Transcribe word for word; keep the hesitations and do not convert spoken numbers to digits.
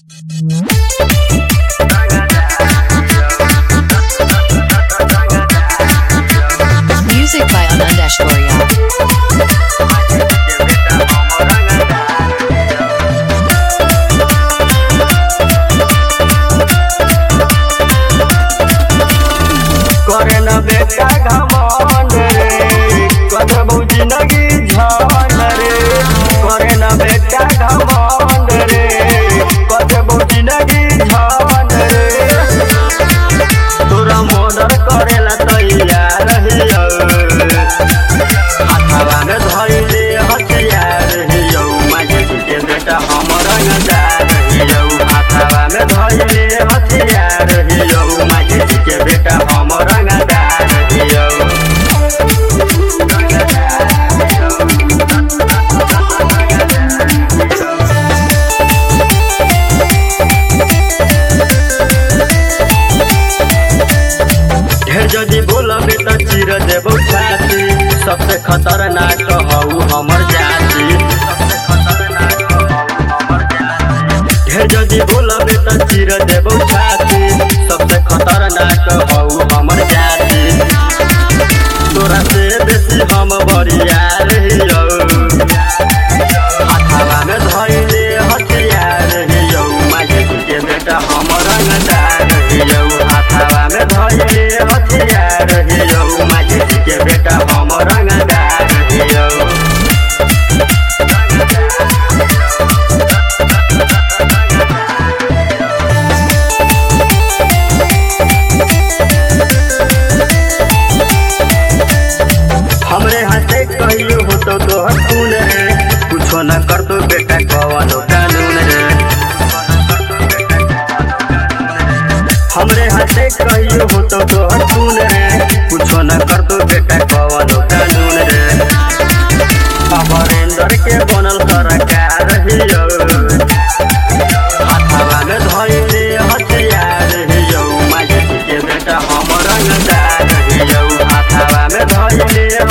Music by Anand Ashwarya. करे न बेटा घमंड रे कदबौ जिंदगी झंड रे करे न बेटा घमंड रे कदबौ जिंदगी झंड रे तोरा मर्डर करेला तैयार रहियो हाथवा में धइले हथियार रहियो माजे के बेटा हम रंगदार रहियो हाथवा में धइले हथियार रहियो माजे के बेटा हम रंगदार रहियो ढेर जदि बोलबे त चिर देबौ छाती सबसे खतरनाक हऊ हमर जाति ढेर जदि बोलबे त चिर देबौ छाती सबसे खतरनाक हऊ हमर जाति तोरा से बेसी हम बरिया रहियो हाथवा में धइले हथियार रहियो माजे के बेटा हम रंगदार रहियो हाथवा में धइले हथियार रहियो माजे के बेटा हम रंगदार रहियो हमरे हाथे कहियो हो तो तोहर खून रे कुछो न कर दो बेटा कवनो कानून रे हमरे हाथे कहियो हो तो तोहर खून रे कुछो न कर दो बेटा कवनो कानून रे अमरेंद्र के बनल सरकार रहियो हाथवा में धइले हथियार रहियो माजे के बेटा हम रंगदार रहियो हाथवा में धइले